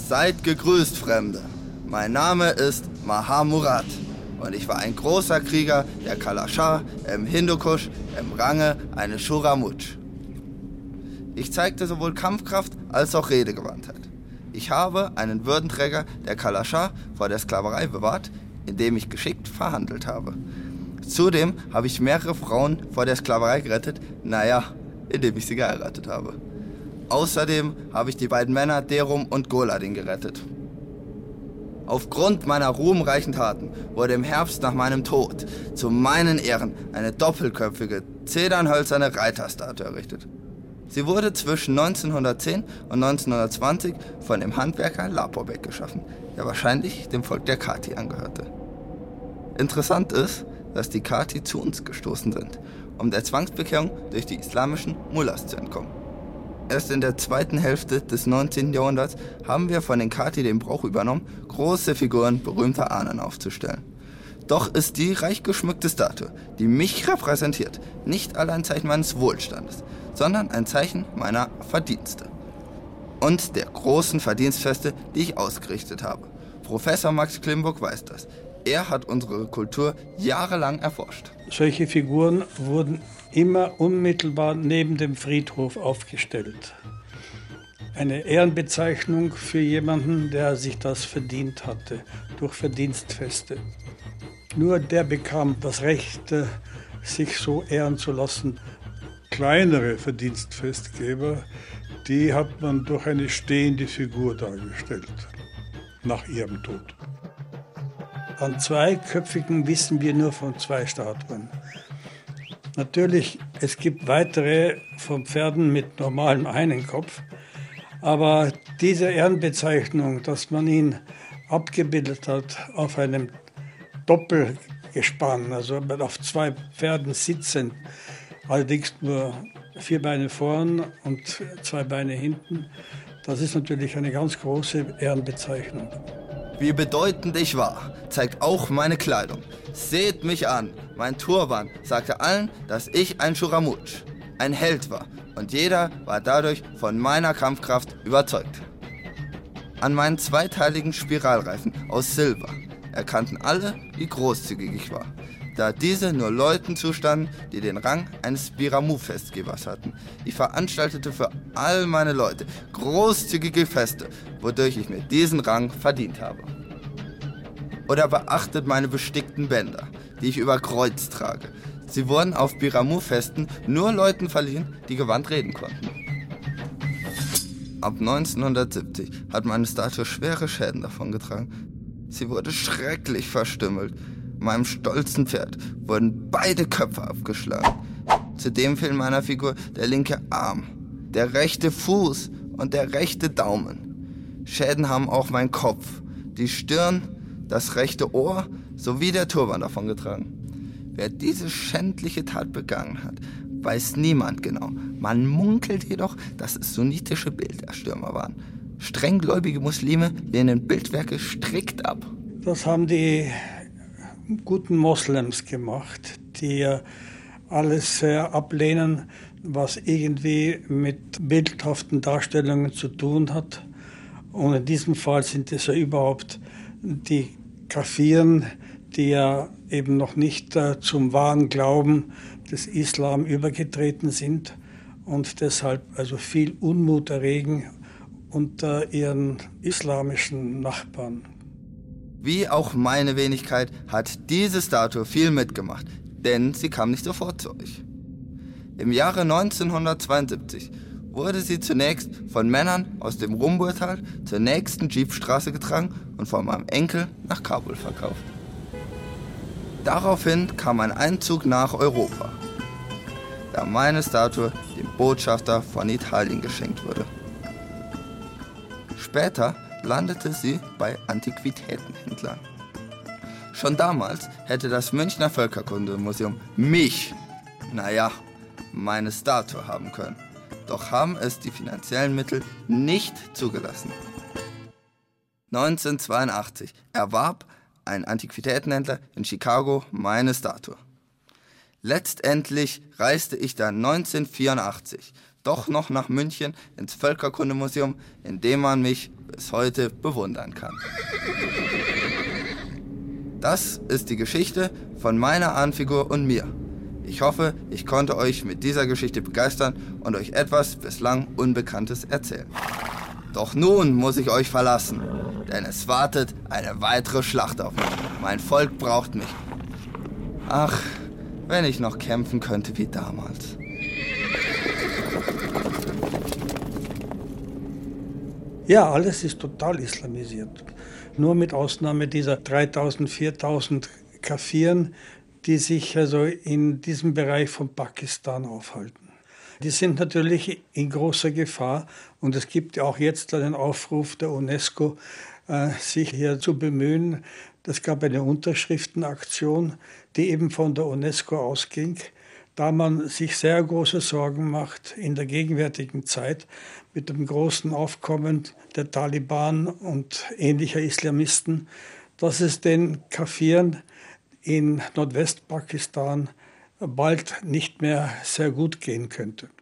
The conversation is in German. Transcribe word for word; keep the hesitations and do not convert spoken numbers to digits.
Seid gegrüßt, Fremde. Mein Name ist Mahamurad und ich war ein großer Krieger der Kalashar im Hindukusch im Range eines Schuramutsch. Ich zeigte sowohl Kampfkraft als auch Redegewandtheit. Ich habe einen Würdenträger der Kalashar vor der Sklaverei bewahrt, indem ich geschickt verhandelt habe. Zudem habe ich mehrere Frauen vor der Sklaverei gerettet, naja, indem ich sie geheiratet habe. Außerdem habe ich die beiden Männer Derum und Goladin gerettet. Aufgrund meiner ruhmreichen Taten wurde im Herbst nach meinem Tod zu meinen Ehren eine doppelköpfige, zedernhölzerne Reiterstatue errichtet. Sie wurde zwischen neunzehnhundertzehn und neunzehnhundertzwanzig von dem Handwerker Lapobek geschaffen, der wahrscheinlich dem Volk der Kati angehörte. Interessant ist, dass die Kati zu uns gestoßen sind, um der Zwangsbekehrung durch die islamischen Mullahs zu entkommen. Erst in der zweiten Hälfte des neunzehnten Jahrhunderts haben wir von den Kati den Brauch übernommen, große Figuren berühmter Ahnen aufzustellen. Doch ist die reich geschmückte Statue, die mich repräsentiert, nicht allein ein Zeichen meines Wohlstandes, sondern ein Zeichen meiner Verdienste. Und der großen Verdienstfeste, die ich ausgerichtet habe. Professor Max Klimburg weiß das. Er hat unsere Kultur jahrelang erforscht. Solche Figuren wurden immer unmittelbar neben dem Friedhof aufgestellt. Eine Ehrenbezeichnung für jemanden, der sich das verdient hatte, durch Verdienstfeste. Nur der bekam das Recht, sich so ehren zu lassen. Kleinere Verdienstfestgeber, die hat man durch eine stehende Figur dargestellt, nach ihrem Tod. An zweiköpfigen wissen wir nur von zwei Statuen. Natürlich, es gibt weitere von Pferden mit normalem einen Kopf, aber diese Ehrenbezeichnung, dass man ihn abgebildet hat auf einem Doppelgespann, also auf zwei Pferden sitzend, allerdings nur vier Beine vorn und zwei Beine hinten, das ist natürlich eine ganz große Ehrenbezeichnung. Wie bedeutend ich war, zeigt auch meine Kleidung. Seht mich an, mein Turban sagte allen, dass ich ein Schuramutsch, ein Held war. Und jeder war dadurch von meiner Kampfkraft überzeugt. An meinen zweiteiligen Spiralreifen aus Silber erkannten alle, wie großzügig ich war, da diese nur Leuten zustanden, die den Rang eines Biramu-Festgebers hatten. Ich veranstaltete für all meine Leute großzügige Feste, wodurch ich mir diesen Rang verdient habe. Oder beachtet meine bestickten Bänder, die ich über Kreuz trage. Sie wurden auf Biramu-Festen nur Leuten verliehen, die gewandt reden konnten. Ab neunzehnhundertsiebzig hat meine Statue schwere Schäden davongetragen. Sie wurde schrecklich verstümmelt. Meinem stolzen Pferd wurden beide Köpfe abgeschlagen. Zudem fehlen meiner Figur der linke Arm, der rechte Fuß und der rechte Daumen. Schäden haben auch mein Kopf, die Stirn, das rechte Ohr sowie der Turban davongetragen. Wer diese schändliche Tat begangen hat, weiß niemand genau. Man munkelt jedoch, dass es sunnitische Bilderstürmer waren. Strenggläubige Muslime lehnen Bildwerke strikt ab. Das haben die guten Moslems gemacht, die alles ablehnen, was irgendwie mit bildhaften Darstellungen zu tun hat. Und in diesem Fall sind es ja überhaupt die Kafiren, die ja eben noch nicht äh, zum wahren Glauben des Islam übergetreten sind und deshalb also viel Unmut erregen unter ihren islamischen Nachbarn. Wie auch meine Wenigkeit hat diese Statue viel mitgemacht, denn sie kam nicht sofort zu euch. Im Jahre neunzehnhundertzweiundsiebzig wurde sie zunächst von Männern aus dem Rumburtal zur nächsten Jeepstraße getragen und von meinem Enkel nach Kabul verkauft. Daraufhin kam ein Einzug nach Europa, da meine Statue dem Botschafter von Italien geschenkt wurde. Später landete sie bei Antiquitätenhändlern. Schon damals hätte das Münchner Völkerkundemuseum mich, naja, meine Statue haben können. Doch haben es die finanziellen Mittel nicht zugelassen. neunzehnhundertzweiundachtzig erwarb ein Antiquitätenhändler in Chicago meine Statue. Letztendlich reiste ich dann neunzehnhundertvierundachtzig doch noch nach München ins Völkerkundemuseum, in dem man mich bis heute bewundern kann. Das ist die Geschichte von meiner Ahnenfigur und mir. Ich hoffe, ich konnte euch mit dieser Geschichte begeistern und euch etwas bislang Unbekanntes erzählen. Doch nun muss ich euch verlassen, denn es wartet eine weitere Schlacht auf mich. Mein Volk braucht mich. Ach, wenn ich noch kämpfen könnte wie damals. Ja, alles ist total islamisiert. Nur mit Ausnahme dieser dreitausend, viertausend Kafiren, die sich also in diesem Bereich von Pakistan aufhalten. Die sind natürlich in großer Gefahr und es gibt ja auch jetzt einen Aufruf der UNESCO, äh, sich hier zu bemühen. Es gab eine Unterschriftenaktion, die eben von der UNESCO ausging, da man sich sehr große Sorgen macht in der gegenwärtigen Zeit mit dem großen Aufkommen der Taliban und ähnlicher Islamisten, dass es den Kafiren in Nordwestpakistan bald nicht mehr sehr gut gehen könnte.